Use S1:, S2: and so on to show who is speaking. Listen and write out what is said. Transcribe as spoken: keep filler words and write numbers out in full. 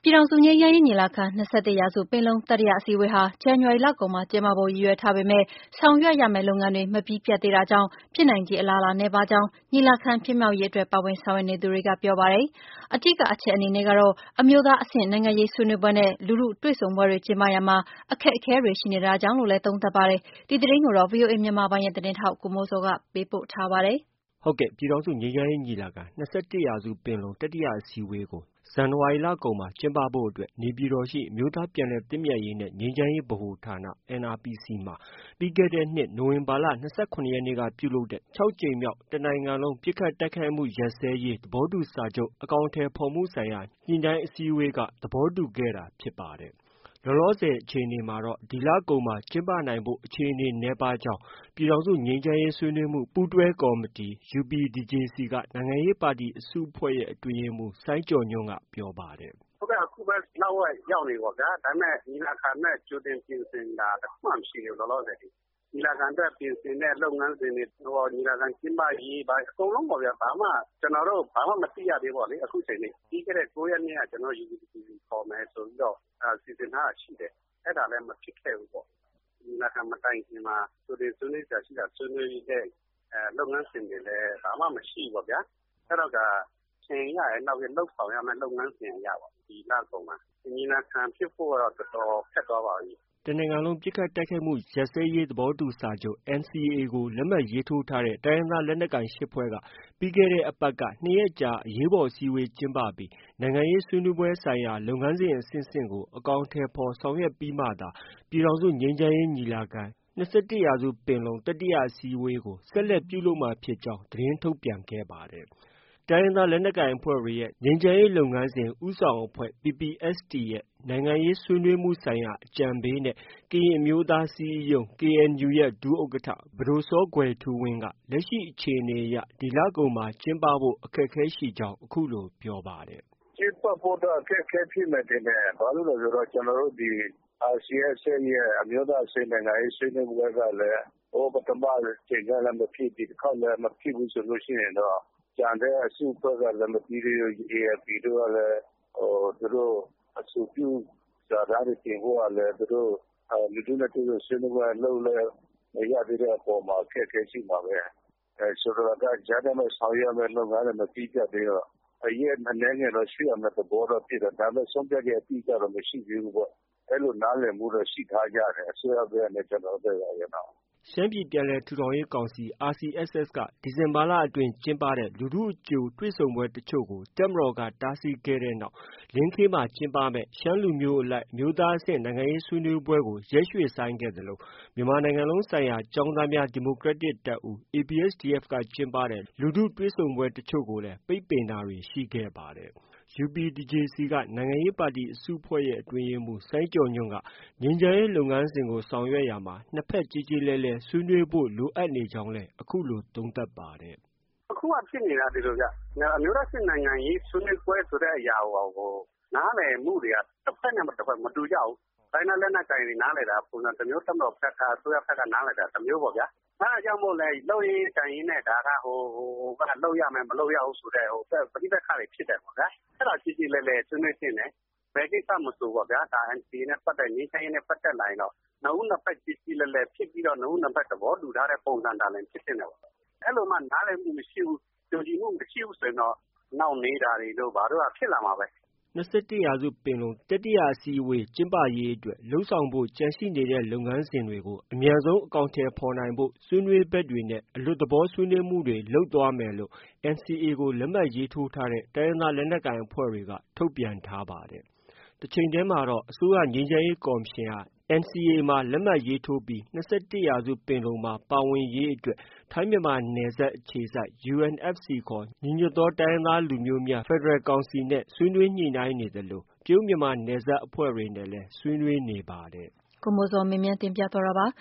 S1: ပြည်ထောင်စုငြိမ်းချမ်းရေးညီလာခံ-၂၁ရာစုပင်လုံတတိယအစည်းအဝေးဟာဇန်နဝါရီလကုန်မှာကျင်းပဖို့ရည်ရွယ်ထားပေမဲ့ဆောင်ရွက်ရမယ့်လုပ်ငန်းတွေမပြီးပြတ်သေးတာကြောင့်ဖြစ်နိုင်ခြေအလားအလာနည်းပါးကြောင်းညီလာခံဖြစ်မြောက်ရေးအတွက်ပါဝင်ဆောင်ရွက်နေသူတွေကပြောပါတယ်။အဓိကအချက်အနေနဲ့ကတော့အမျိုးသားအဆင့်နိုင်ငံရေးဆွေးနွေးပွဲနဲ့လူထုတွေ့ဆုံပွဲတွေကျင်းပရာမှာအခက်အခဲတွေရှိနေတာကြောင့်လို့လည်းသုံးသပ်ပါတယ်။ဒီသတင်းကိုတော့ ဗွီအိုအေမြန်မာပိုင်းရဲ့သတင်းထောက်ကိုမိုးစောကပေးပို့ထားပါတယ်
S2: ။ဟုတ်ကဲ့ပြည်ထောင်စုငြိမ်းချမ်းရေးညီလာခံ-၂၁ရာစုပင်လုံတတိယအစည်းအဝေးကိုဇန်နဝါရီလကုန်မှာကျင်းပဖို့အတွက်နေပြည်တော်ရှိအမျိုးသားပြန်လည်သင့်မြတ်ရေးနဲ့ငြိမ်းချမ်းရေးဗဟိုဌာန N R P C မှာပြီးခဲ့တဲ့နှစ်နိုဝင်ဘာလ၂၇ရက်နေ့ကပြုလုပ်တဲ့၆ကြိမ်မြောက်တစ်နိုင်ငံလုံးပစ်ခတ်တိုက်ခိုက်မှုရပ်စဲရေးသဘောတူစာချုပ်အကောင်အထည်ဖော်မှုဆိုင်ရာညှိနှိုင်းအစည်းအဝေးကသဘောတူခဲ့တာဖြစ်ပါတယ်။ လောလောဆယ်အခြေအနေမှာတော့ဒီလကုန်မှာကျင်းပနိုင်ဖို့အခြေအနေနည်းပါးကြောင်းပြည်ထောင်စုငြိမ်းချမ်းရေးဆွေးနွေးမှုပူးတွဲကော်မတီ U P D J C ကနိုင်ငံရေးပါတီအစုအဖွဲ့ရဲ့အတွင်းရေးမှူးစိုင်းကျော်ညွှန့်ကပြောပါတယ်
S3: ။ဟုတ်ကဲ့အခုပဲနောက်ဝက်ရောက်နေပေါ့ဗျာဒါပေမဲ့ညီလာခံနဲ့ကြိုတင်ပြင်ဆင်တာတစ်ခုမှမရှိဘူးလောလောဆယ်ဒီညီလာခံအတွက်ပြင်ဆင်တဲ့လုပ်ငန်းစဉ်တွေဟောညီလာခံကျင်းပရေးပါအကုန်လုံးပေါ့ဗျာဘာမှကျွန်တော်တို့ဘာမှမသိရသေးပါလေအခုချိန်လေးပြီးခဲ့တဲ့၉ရက်နေ့ကကျွန်တော် U P D J C ခေါ်မယ်ဆိုပြီးတော့အဲစီစဉ်ထားတာရှိတယ်အဲ့ဒါလည်းမဖြစ်ခဲ့ဘူးပေါ့ညီလာခံမတိုင်ခင်မှာကြိုတင်ဆွေးနွေးကြရှိတာဆွေးနွေးတဲ့အဲလုပ်ငန်းစဉ်တွေလည်းဘာမှမရှိဘူးပေါ့ဗျာအဲ့တော့ကချိန်ရရဲ့နောက်ပြီးလှုပ်ဆောင်ရမယ့်လုပ်ငန်းစဉ်ရပါဒီလကုန်မှာညီလာခံဖြစ်ဖို့တော့တော်တော်ဖက်သွားပါပြီ
S2: တနိုင်ငံလုံးပစ်ခတ်တိုက်ခိုက်မှုရပ်စဲရေးသဘောတူစာချုပ် N C A ကိုလက်မှတ်ရေးထိုးထားတဲ့တိုင်းရင်းသားလက်နက်ကိုင်၈ဖွဲ့ကပြီးခဲ့တဲ့အပတ်က၂ရက်ကြာအရေးပေါ်အစည်းအဝေးကျင်းပပြီးနိုင်ငံရေးဆွေးနွေးပွဲဆိုင်ရာလုပ်ငန်းစဉ်အဆင့်ဆင့်ကိုအကောင်အထည်ဖော်ဆောင်ရွက်ပြီးမှသာပြည်ထောင်စုငြိမ်းချမ်းရေးညီလာခံ-၂၁ရာစုပင်လုံတတိယအစည်းအဝေးကိုဆက်လက်ပြုလုပ်မှာဖြစ်ကြောင်းသတင်းထုတ်ပြန်ခဲ့ပါတယ်။ တိုင်းရင်းသားလက်နက်ကိုင်အဖွဲ့တွေရဲ့ငြိမ်းချမ်းရေးလုပ်ငန်းစဉ်ဦးဆောင်အဖွဲ့ P P S T ရဲ့နိုင်ငံရေးဆွေးနွေးမှုဆိုင်ရာအကြံပေးနဲ့ကရင်အမျိုးသားအစည်းအရုံး K N U ရဲ့ ဒုဥက္ကဋ္ဌ ပဒိုစောကွယ်ထူးဝင်းကလက်ရှိအခြေအနေအရဒီလကုန်မှာကျင်းပဖို့အခက်အခဲရှိကြောင်းအခုလိုပြောပါတယ်
S3: ။ကျင်းပဖို့တော့အခက်အခဲဖြစ်မယ်တင်တယ်ဘာလို့လဲဆိုတော့ကျွန်တော်တို့ဒီ R C S ရဲ့အမျိုးသားအဆင့်နိုင်ငံရေးဆွေးနွေးပွဲကလည်းဟိုပထမချိန်ကလည်းမဖြစ်ဒီတစ်ခေါက်လည်းမဖြစ်ဘူးဆိုလို့ရှိရင်တော့ကျန်တဲ့အစုအဖွဲ့ကလည်းမပြီးသေးဘူး A L P တို့ကလည်းဟိုသူတို့အစုပြုစာသားတွေတင်ဖို့ကလည်းသူတို့လူထုနဲ့တွေ့ဆွေးနွေးပွဲလုပ်လဲမရသေးတဲ့အပေါ်မှာအခက်အခဲရှိမှာပဲအဲဆိုတော့ကကြားတဲ့မဲ့ဆောင်ရွက်မဲ့လုပ်ငန်းတွေမပြီးပြတ်သေးတော့အရေးအနည်းငယ်တော့ရှိရမယ့်သဘောတော့ဖြစ်တယ်ဒါပေမဲ့ဆုံးဖြတ်ချက်အတိအကျတော့မရှိသေးဘူးပေါ့အဲ့လိုနားလည်မှုတော့ရှိထားကြတယ်အစိုးရဘက်နဲ့ကျွန်တော်တို့ရရတော့
S2: ရှမ်းပြည်ပြန်လည်ထူထောင်ရေးကောင်စီ R C S S ကဒီဇင်ဘာလအတွင်းကျင်းပတဲ့လူထုအကြိုတွေ့ဆုံပွဲတချို့ကိုတပ်မတော်ကတားဆီးခဲ့တဲ့နောက်လင်းခေးမှာကျင်းပမယ့်ရှမ်းလူမျိုးအလိုက်အမျိုးသားအဆင့်နိုင်ငံရေးဆွေးနွေးပွဲကိုရက်ရွှေ့ဆိုင်းခဲ့သလိုမြန်မာနိုင်ငံလုံးဆိုင်ရာကျောင်းသားများဒီမိုကရက်တစ်တပ်ဦး A B S D F ကကျင်းပတဲ့လူထုတွေ့ဆုံပွဲတချို့ကိုလည်းပိတ်ပင်တာတွေရှိခဲ့ပါတယ်။ U P D J C ကနိုင်ငံရေးပါတီအစုအဖွဲ့ရဲ့အတွင်းရေးမှူးစိုင်းကျော်ညွှန့်ကငြိမ်းချမ်းရေးလုပ်ငန်းစဉ်ကိုဆောင်ရွက်ရာမှာနှစ်ဖက်ကြေကြေလည်လည်ဆွေးနွေးဖို့လိုအပ်နေကြောင်းလည်းအခုလိုသုံးသပ်ပါတယ်
S3: ။အခုကဖြစ်နေတာဒီလိုဗျအမျိုးသားအဆင့်နိုင်ငံရေးဆွေးနွေးပွဲဆိုတဲ့အရာကိုနားလည်မှုတွေကတစ်ဖက်နဲ့တစ်ဖက်မတူကြဘူး။တိုင်းနဲ့လက်နက်ကိုင်တွေနားလည်တာပုံစံတစ်မျိုးတပ်မတော်ဖက်ကအစိုးရဖက်ကနားလည်တာတစ်မျိုးပေါ့ဗျာ။အဲဒါကြောင့်မို့လဲလှုပ်ရင်းတိုင်ရင်းနဲ့ဒါကဟိုဟိုကလှုပ်ရမယ်မလှုပ်ရဘူးဆိုတဲ့ဟိုပဋိပက္ခတွေဖြစ်တယ်ပေါ့ဗျာ။အဲ့ဒါကြည်ကြည်လဲလဲဆွေးနွေးခြင်းနဲ့ဘယ်ကိစ္စမဆိုပေါ့ဗျာဒါ N C A နဲ့ပတ်သက်ငြိမ်းချမ်းရေးနဲ့ပတ်သက်လာရင်တော့နှစ်ဦးနှစ်ဖက်ကြည်ကြည်လဲလဲဖြစ်ပြီးတော့နှစ်ဦးနှစ်ဖက်သဘောတူထားတဲ့ပုံစံဒါလည်းဖြစ်နေတယ်ပေါ့။အဲ့လိုမှနားလည်မှုမရှိဘူးကြုံကြည်မှုမရှိဘူးဆိုရင်တော့နောက်နေတာတွေတို့ဘာတို့ကဖြစ်လာမှာပဲ။
S2: ၂၁ရာစုပင်လုံတတိယအစည်းအဝေးကျင်းပရေးအတွက်လုပ်ဆောင်ဖို့ကြန့်ရှိနေတဲ့လုပ်ငန်းစဉ်တွေကိုအမြန်ဆုံးအကောင်အထည်ဖော်နိုင်ဖို့ဆွေးနွေးဘက်တွေနဲ့အလွတ်သဘောဆွေးနွေးမှုတွေလုပ်သွားမယ်လို့ N C A ကိုလက်မှတ်ရေးထိုးထားတဲ့တိုင်းရင်းသားလက်နက်ကိုင်အဖွဲ့တွေကထုတ်ပြန်ထားပါတယ်။တချိန်တည်းမှာတော့အစိုးရငြိမ်းချမ်းရေးကော်မရှင်ဟာ N C A မှာလက်မှတ်ရေးထိုးပြီး၂၁ရာစုပင်လုံမှာပါဝင်ရေးအတွက်ထိုင်းမြန်မာနယ်စပ်အခြေစိုက် U N F C ခေါ်ညီညွတ်သောတိုင်းရင်းသားလူမျိုးများဖက်ဒရယ်ကောင်စီနဲ့ဆွေးနွေးညှိနှိုင်းနေသလိုတရုတ်မြန်မာနယ်စပ်အဖွဲ့တွေနဲ့လည်းဆွေးနွေးနေပါတယ်
S1: ။ကိုမိုးဇော်မေးမြန်းတင်ပြသွားတာပါ။